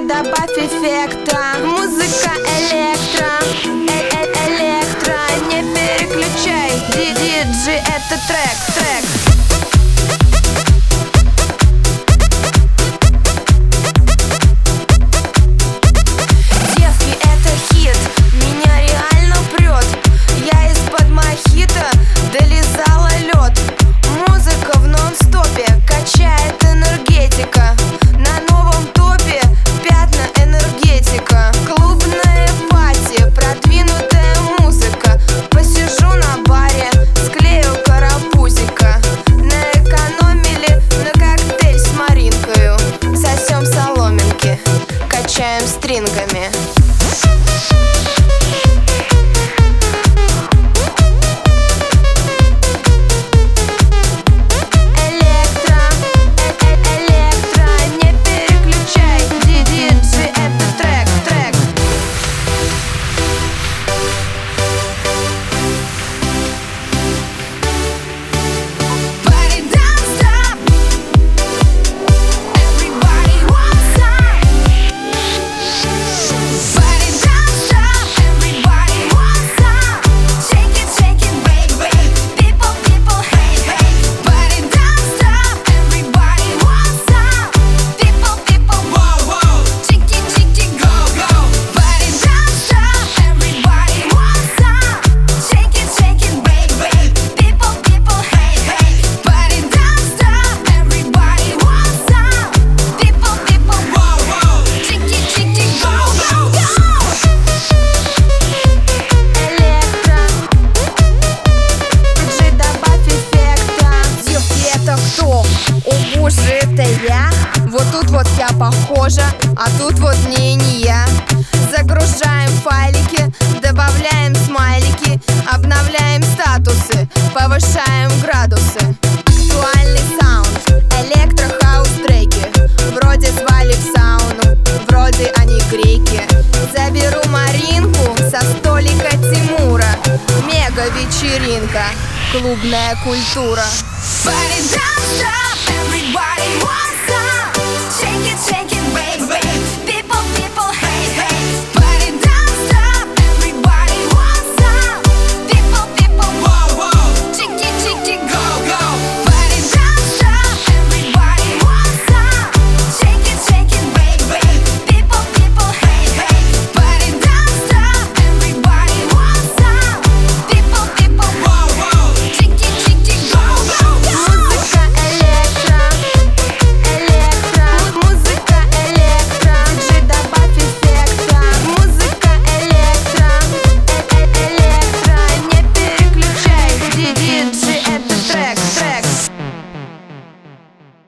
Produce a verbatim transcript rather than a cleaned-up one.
добавь эффекта. Музыка электро, э -э электро. Не переключай, диджей, это трек, трек. Стрингами. Электро, э -э электро. Не переключай, диджей, это трек, трек. Party don't stop. Everybody wants some. Party don't stop. Everybody wants some. Shake it, shake it, baby. People, people, hey, hey. Party don't stop. Everybody wants some. People, people, whoa, whoa. Chicky, chicky, go, go. Party don't stop. Everybody wants some. Shake it, shake it, baby. People, people, hey, hey. Party don't stop. Everybody wants some. People, people, whoa, whoa. Chicky, chicky, go, go, go. Электро. Диджей, добавь эффекта. Девки, это кто? О боже, это я? Вот тут вот я похожа, а тут вот не, не я. Загружаем файлики, добавляем смайлики, обновляем статусы, повышаем градусы. Актуальный саунд, электро-хаус треки. Вроде звали в сауну, вроде они греки. Заберу Маринку со столика Тимура. Мега-вечеринка, клубная культура. Party don't stop, everybody wants some. Shake it, shake it, baby.